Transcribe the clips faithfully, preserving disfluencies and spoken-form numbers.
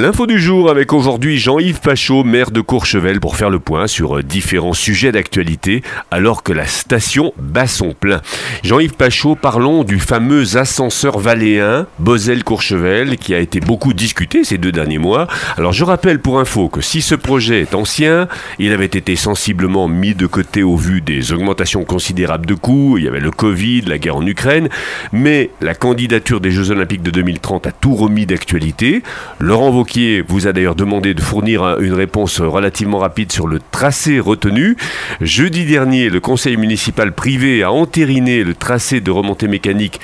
L'info du jour avec aujourd'hui Jean-Yves Pachot, maire de Courchevel, pour faire le point sur différents sujets d'actualité alors que la station bat son plein. Jean-Yves Pachot, parlons du fameux ascenseur valléen Beauzelle-Courchevel qui a été beaucoup discuté ces deux derniers mois. Alors je rappelle pour info que si ce projet est ancien, il avait été sensiblement mis de côté au vu des augmentations considérables de coûts. Il y avait le Covid, la guerre en Ukraine, mais la candidature des Jeux Olympiques de deux mille trente a tout remis d'actualité. Laurent Wauquiez vous a d'ailleurs demandé de fournir une réponse relativement rapide sur le tracé retenu. Jeudi dernier, le conseil municipal privé a entériné le tracé de remontée mécanique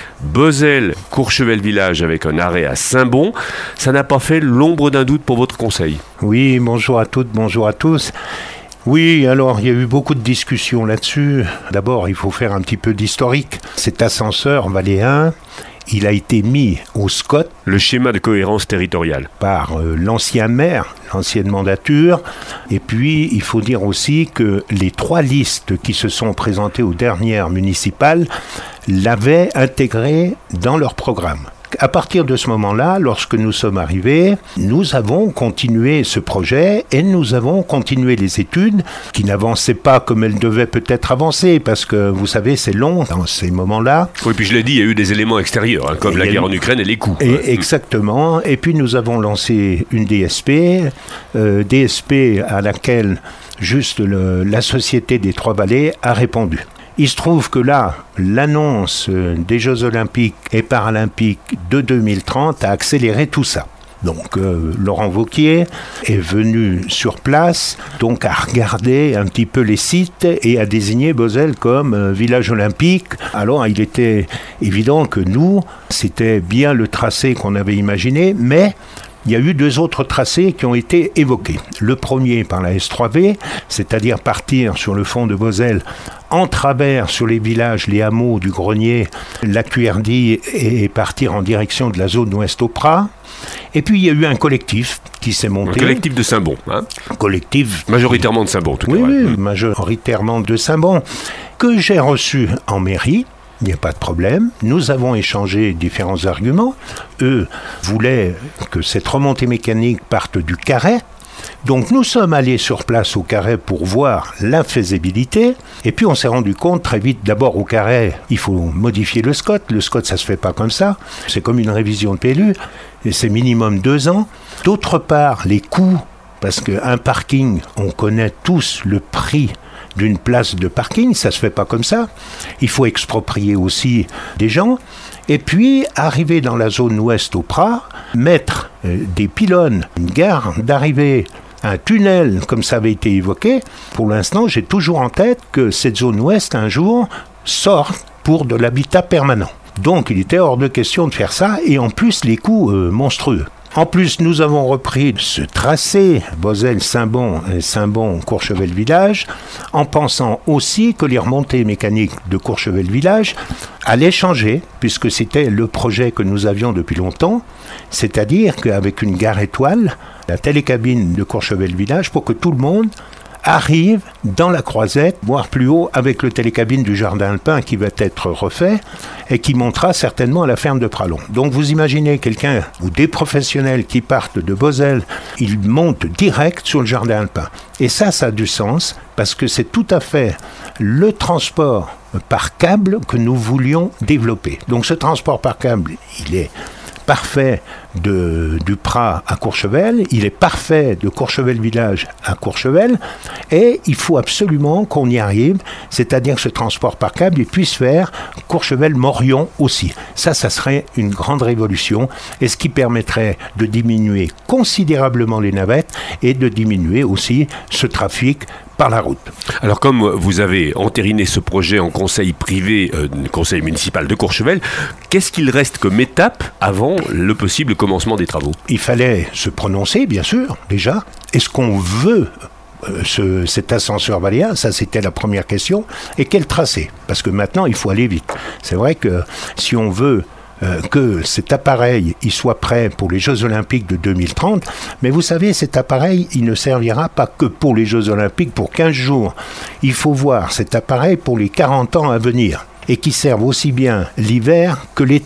Beauzelle-Courchevel-Village avec un arrêt à Saint-Bon. Ça n'a pas fait l'ombre d'un doute pour votre conseil? Oui, bonjour à toutes, bonjour à tous. Oui, alors il y a eu beaucoup de discussions là-dessus. D'abord, il faut faire un petit peu d'historique. Cet ascenseur valléen, il a été mis au S C O T, le schéma de cohérence territoriale, par euh, l'ancien maire, l'ancienne mandature. Et puis, il faut dire aussi que les trois listes qui se sont présentées aux dernières municipales l'avaient intégré dans leur programme. À partir de ce moment-là, lorsque nous sommes arrivés, nous avons continué ce projet et nous avons continué les études qui n'avançaient pas comme elles devaient peut-être avancer parce que, vous savez, c'est long dans ces moments-là. Oui, puis je l'ai dit, il y a eu des éléments extérieurs, hein, comme et la guerre en Ukraine et les coûts. Et exactement. Et puis nous avons lancé une D S P, euh, D S P à laquelle juste le, la Société des Trois-Vallées a répondu. Il se trouve que là, l'annonce des Jeux Olympiques et Paralympiques de deux mille trente a accéléré tout ça. Donc euh, Laurent Wauquiez est venu sur place, donc à regarder un petit peu les sites et à désigner Beauzelle comme euh, village olympique. Alors il était évident que nous, c'était bien le tracé qu'on avait imaginé, mais il y a eu deux autres tracés qui ont été évoqués. Le premier par la S trois V, c'est-à-dire partir sur le fond de Beauzelle en travers sur les villages, les hameaux du Grenier, la Cuerdie et partir en direction de la zone ouest au Prat. Et puis il y a eu un collectif qui s'est monté. Un collectif de Saint-Bon. Hein un collectif. Majoritairement de Saint-Bon, en tout cas. Oui, ouais. oui, majoritairement de Saint-Bon, que j'ai reçu en mairie. Il n'y a pas de problème. Nous avons échangé différents arguments. Eux voulaient que cette remontée mécanique parte du Carré. Donc nous sommes allés sur place au Carré pour voir la faisabilité. Et puis on s'est rendu compte très vite, d'abord au Carré, il faut modifier le S C O T. Le S C O T, ça ne se fait pas comme ça. C'est comme une révision de P L U. Et c'est minimum deux ans. D'autre part, les coûts, parce qu'un parking, on connaît tous le prix d'une place de parking, ça ne se fait pas comme ça. Il faut exproprier aussi des gens. Et puis, arriver dans la zone ouest au Prat, mettre euh, des pylônes, une gare d'arrivée, un tunnel, comme ça avait été évoqué. Pour l'instant, j'ai toujours en tête que cette zone ouest, un jour, sort pour de l'habitat permanent. Donc, il était hors de question de faire ça, et en plus, les coûts euh, monstrueux. En plus, nous avons repris ce tracé Beauzelle-Saint-Bon et Saint-Bon-Courchevel-Village en pensant aussi que les remontées mécaniques de Courchevel-Village allaient changer, puisque c'était le projet que nous avions depuis longtemps, c'est-à-dire qu'avec une gare étoile, la télécabine de Courchevel-Village, pour que tout le monde arrive dans la croisette, voire plus haut, avec le télécabine du jardin alpin qui va être refait et qui montera certainement à la ferme de Pralon. Donc vous imaginez quelqu'un ou des professionnels qui partent de Beauzelle, ils montent direct sur le jardin alpin. Et ça, ça a du sens parce que c'est tout à fait le transport par câble que nous voulions développer. Donc ce transport par câble, il est parfait de, du Prat à Courchevel, il est parfait de Courchevel-Village à Courchevel, et il faut absolument qu'on y arrive, c'est-à-dire que ce transport par câble il puisse faire Courchevel-Morion aussi. Ça, ça serait une grande révolution, et ce qui permettrait de diminuer considérablement les navettes et de diminuer aussi ce trafic par la route. Alors comme vous avez entériné ce projet en conseil privé, euh, conseil municipal de Courchevel, qu'est-ce qu'il reste comme étape avant le possible commencement des travaux? Il fallait se prononcer, bien sûr, déjà. Est-ce qu'on veut euh, ce, cet ascenseur valléen? Ça, c'était la première question. Et quel tracé? Parce que maintenant, il faut aller vite. C'est vrai que si on veut Euh, que cet appareil il soit prêt pour les Jeux Olympiques de deux mille trente, mais vous savez, cet appareil, il ne servira pas que pour les Jeux Olympiques pour quinze jours. Il faut voir cet appareil pour les quarante ans à venir, et qui serve aussi bien l'hiver que l'été.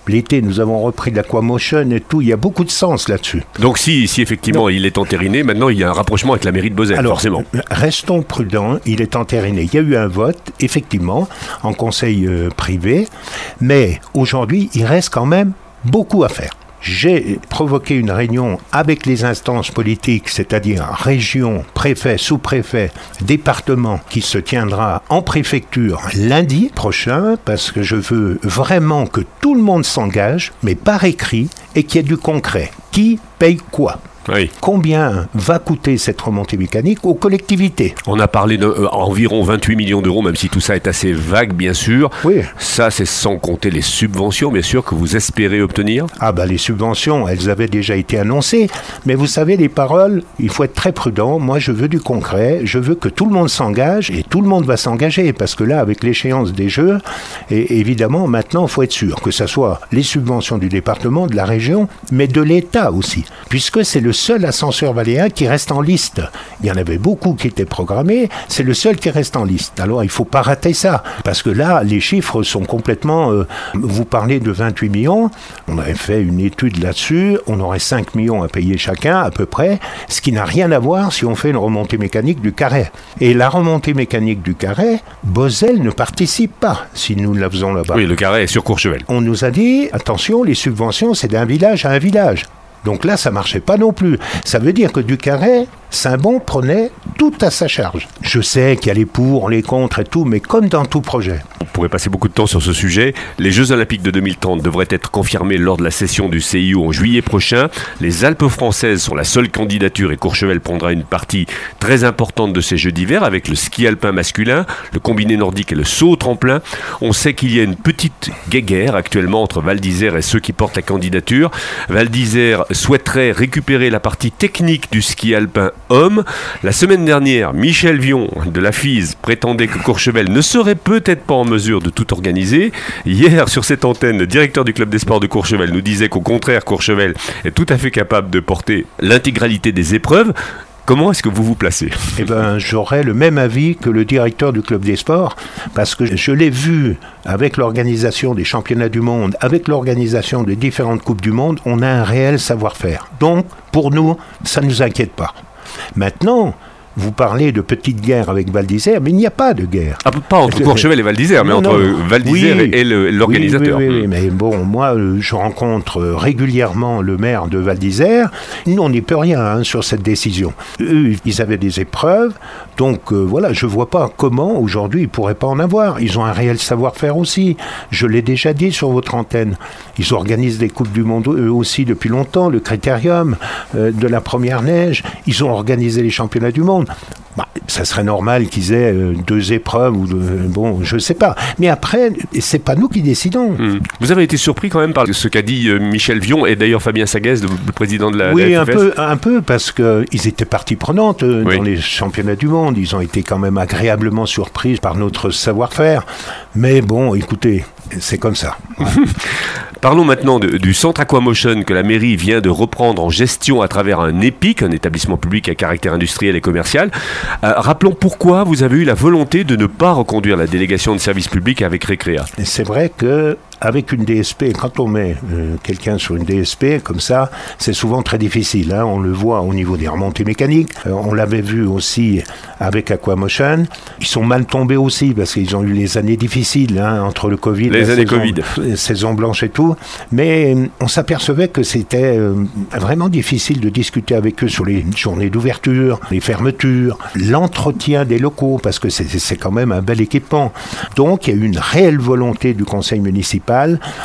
L'été, nous avons repris de l'Aquamotion et tout. Il y a beaucoup de sens là-dessus. Donc si, si effectivement non. il est entériné, maintenant il y a un rapprochement avec la mairie de Beauzelle, Alors, forcément. Restons prudents, il est entériné. Il y a eu un vote, effectivement, en conseil euh, privé, mais aujourd'hui, il reste quand même beaucoup à faire. J'ai provoqué une réunion avec les instances politiques, c'est-à-dire région, préfet, sous-préfet, département, qui se tiendra en préfecture lundi prochain, parce que je veux vraiment que tout le monde s'engage, mais par écrit, et qu'il y ait du concret. Qui paye quoi ? Oui. Combien va coûter cette remontée mécanique aux collectivités ? On a parlé d'environ euh, vingt-huit millions d'euros, même si tout ça est assez vague, bien sûr. Oui. Ça, c'est sans compter les subventions, bien sûr, que vous espérez obtenir. Ah bah les subventions, elles avaient déjà été annoncées. Mais vous savez, les paroles, il faut être très prudent. Moi, je veux du concret. Je veux que tout le monde s'engage et tout le monde va s'engager. Parce que là, avec l'échéance des Jeux, et évidemment, maintenant, il faut être sûr que ce soit les subventions du département, de la région, mais de l'État aussi. Puisque c'est le seul ascenseur valléen qui reste en liste. Il y en avait beaucoup qui étaient programmés, c'est le seul qui reste en liste. Alors il ne faut pas rater ça, parce que là, les chiffres sont complètement... Euh, vous parlez de vingt-huit millions, on avait fait une étude là-dessus, on aurait cinq millions à payer chacun, à peu près, ce qui n'a rien à voir si on fait une remontée mécanique du Carré. Et la remontée mécanique du Carré, Beauzelle ne participe pas, si nous la faisons là-bas. Oui, le Carré est sur Courchevel. On nous a dit, attention, les subventions, c'est d'un village à un village. Donc là, ça ne marchait pas non plus. Ça veut dire que du Carré, Saint-Bon prenait tout à sa charge. Je sais qu'il y a les pour, les contre et tout, mais comme dans tout projet. On pourrait passer beaucoup de temps sur ce sujet. Les Jeux Olympiques de deux mille trente devraient être confirmés lors de la session du C I O en juillet prochain. Les Alpes françaises sont la seule candidature et Courchevel prendra une partie très importante de ces Jeux d'hiver avec le ski alpin masculin, le combiné nordique et le saut au tremplin. On sait qu'il y a une petite guéguerre actuellement entre Val d'Isère et ceux qui portent la candidature. Val d'Isère souhaiterait récupérer la partie technique du ski alpin homme. La semaine dernière, Michel Vion de la F I S prétendait que Courchevel ne serait peut-être pas en mesure de tout organiser. Hier, sur cette antenne, le directeur du club des sports de Courchevel nous disait qu'au contraire, Courchevel est tout à fait capable de porter l'intégralité des épreuves. Comment est-ce que vous vous placez ? Eh bien, j'aurais le même avis que le directeur du club des sports, parce que je l'ai vu avec l'organisation des championnats du monde, avec l'organisation des différentes coupes du monde, on a un réel savoir-faire. Donc, pour nous, ça ne nous inquiète pas. Maintenant, vous parlez de petite guerre avec Val d'Isère, mais il n'y a pas de guerre. Ah, pas entre Courchevel et Val d'Isère, mais non, entre non. Val d'Isère oui, et le, l'organisateur. Oui, oui, oui, oui, mais bon, moi, je rencontre régulièrement le maire de Val d'Isère. Nous, on n'y peut rien hein, sur cette décision. Eux, ils avaient des épreuves, donc euh, voilà, je ne vois pas comment, aujourd'hui, ils ne pourraient pas en avoir. Ils ont un réel savoir-faire aussi. Je l'ai déjà dit sur votre antenne. Ils organisent des Coupes du Monde, eux aussi, depuis longtemps, le Critérium euh, de la première neige. Ils ont organisé les championnats du monde. Bah, ça serait normal qu'ils aient euh, deux épreuves ou de, euh, bon, je sais pas. Mais après, c'est pas nous qui décidons. Mmh. Vous avez été surpris quand même par ce qu'a dit euh, Michel Vion et d'ailleurs Fabien Saguez, le, le président de la. Oui, la un peu, un peu, parce que ils étaient partie prenante euh, oui. dans les championnats du monde. Ils ont été quand même agréablement surpris par notre savoir-faire. Mais bon, écoutez, c'est comme ça. Ouais. Parlons maintenant de, du centre Aquamotion que la mairie vient de reprendre en gestion à travers un EPIC, un établissement public à caractère industriel et commercial. Euh, rappelons pourquoi vous avez eu la volonté de ne pas reconduire la délégation de service public avec Récréa. C'est vrai que avec une D S P, quand on met euh, quelqu'un sur une D S P comme ça, c'est souvent très difficile. Hein. On le voit au niveau des remontées mécaniques. Euh, on l'avait vu aussi avec Aquamotion. Ils sont mal tombés aussi parce qu'ils ont eu les années difficiles hein, entre le Covid, les la années saison, Covid, saison blanche et tout. Mais euh, on s'apercevait que c'était euh, vraiment difficile de discuter avec eux sur les journées d'ouverture, les fermetures, l'entretien des locaux parce que c'est, c'est quand même un bel équipement. Donc il y a eu une réelle volonté du conseil municipal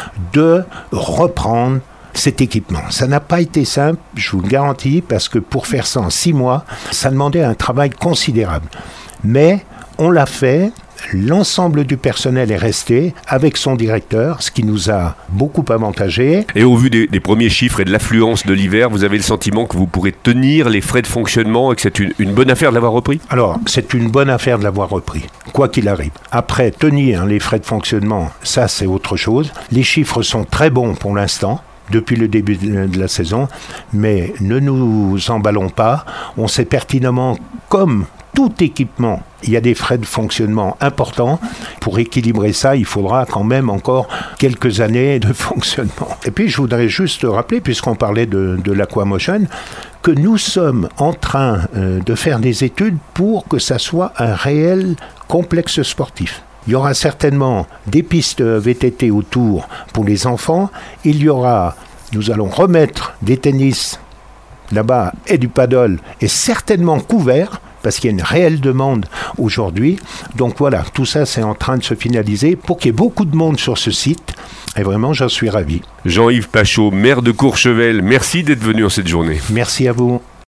de reprendre cet équipement. Ça n'a pas été simple, je vous le garantis, parce que pour faire ça en six mois, ça demandait un travail considérable. Mais on l'a fait, l'ensemble du personnel est resté avec son directeur, ce qui nous a beaucoup avantagé. Et au vu des, des premiers chiffres et de l'affluence de l'hiver, vous avez le sentiment que vous pourrez tenir les frais de fonctionnement et que c'est une, une bonne affaire de l'avoir repris ? Alors, c'est une bonne affaire de l'avoir repris, quoi qu'il arrive. Après, tenir les frais de fonctionnement, ça c'est autre chose. Les chiffres sont très bons pour l'instant, depuis le début de la saison, mais ne nous emballons pas. On sait pertinemment, comme tout équipement, il y a des frais de fonctionnement importants. Pour équilibrer ça, il faudra quand même encore quelques années de fonctionnement. Et puis, je voudrais juste rappeler, puisqu'on parlait de, de l'Aquamotion, que nous sommes en train euh, de faire des études pour que ça soit un réel complexe sportif. Il y aura certainement des pistes V T T autour pour les enfants. Il y aura, nous allons remettre des tennis là-bas et du paddle, et certainement couverts, parce qu'il y a une réelle demande aujourd'hui. Donc voilà, tout ça c'est en train de se finaliser pour qu'il y ait beaucoup de monde sur ce site. Et vraiment, j'en suis ravi. Jean-Yves Pachot, maire de Courchevel, merci d'être venu en cette journée. Merci à vous.